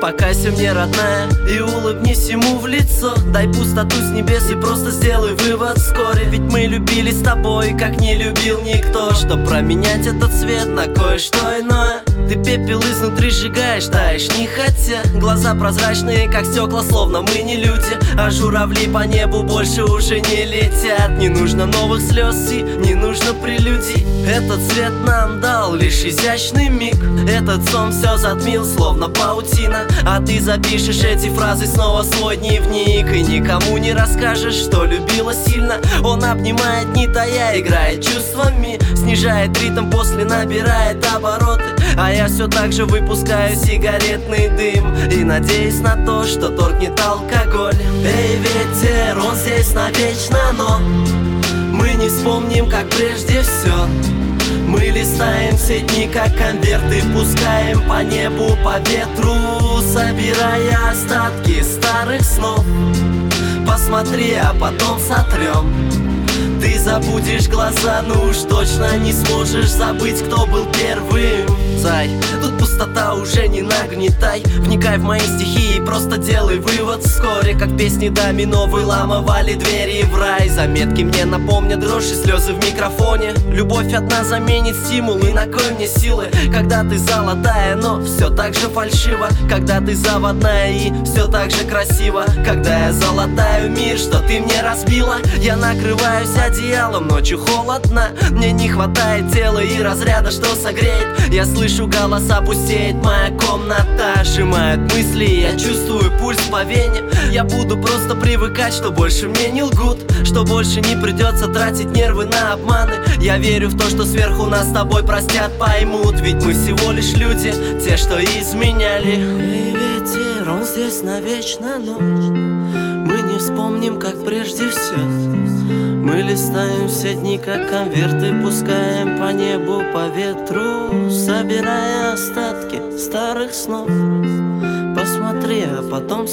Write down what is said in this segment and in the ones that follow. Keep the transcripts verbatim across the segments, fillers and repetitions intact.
Покайся мне, родная, и улыбнись ему в лицо. Дай пустоту с небес и просто сделай вывод вскоре. Ведь мы любили с тобой, как не любил никто. Чтоб променять этот свет на кое-что иное. Ты пепел изнутри сжигаешь, таешь не хотя. Глаза прозрачные, как стекла, словно мы не люди. А журавли по небу больше уже не летят. Не нужно новых слез и не нужно прелюдий. Этот свет нам дал лишь изящный миг. Этот сон все затмил, словно паутина. А ты запишешь эти фразы снова в свой дневник. И никому не расскажешь, что любила сильно. Он обнимает, не тая, играет чувствами. Снижает ритм, после набирает обороты. А я все так же выпускаю сигаретный дым. И надеюсь на то, что торкнет алкоголь. Эй, ветер, он здесь навечно, но мы не вспомним, как прежде все. Мы листаем все дни, как конверты, пускаем по небу, по ветру, собирая остатки старых снов. Посмотри, а потом сотрем. Ты забудешь глаза, ну уж точно не сможешь забыть, кто был первым. Зай, тут пустота, уже не нагнетай. Вникай в мои стихи и просто делай вывод вскоре. Как песни домино выламывали двери в рай. Заметки мне напомнят дрожь и слезы в микрофоне. Любовь одна заменит стимул, и на кой мне силы? Когда ты золотая, но все так же фальшиво. Когда ты заводная и все так же красиво. Когда я золотаю мир, что ты мне разбила. Я накрываюсь одеялом, ночью холодно. Мне не хватает тела и разряда, что согреет. Я слышу голоса, пустеет моя комната. Сжимают мысли, я чувствую пульс по вене. Я буду просто привыкать, что больше мне не лгут. Что больше не придется тратить нервы на обманы. Я верю в то, что сверху нас с тобой простят, поймут. Ведь мы всего лишь люди, те, что изменяли. Эй, ветер, он здесь навечно, но мы не вспомним, как прежде все. Мы листаем все дни, как конверты, пускаем по небу, по ветру, собирая остатки старых снов. Посмотри, а потом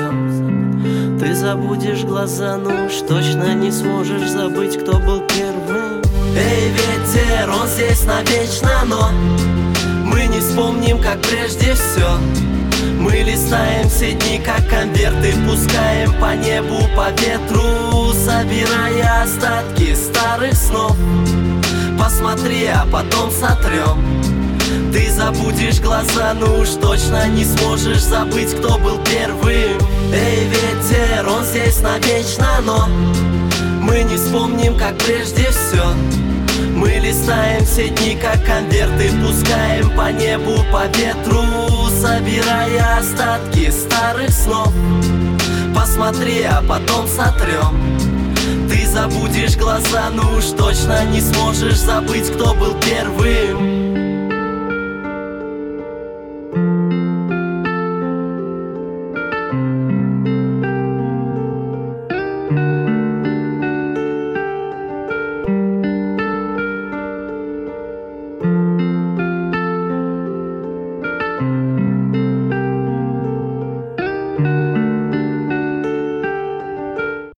сотрем. Ты забудешь глаза, ну уж точно не сможешь забыть, кто был первым. Эй, ветер, он здесь навечно, но мы не вспомним, как прежде все. Мы листаем все дни, как конверты, пускаем по небу, по ветру, собирая остатки старых снов. Посмотри, а потом сотрем. Ты забудешь глаза, ну уж точно не сможешь забыть, кто был первым. Эй, ветер, он здесь навечно, но мы не вспомним, как прежде все. Мы листаем все дни, как конверты, пускаем по небу, по ветру, собирая остатки старых снов. Посмотри, а потом сотрем. Ты забудешь глаза, ну уж точно не сможешь забыть, кто был первым.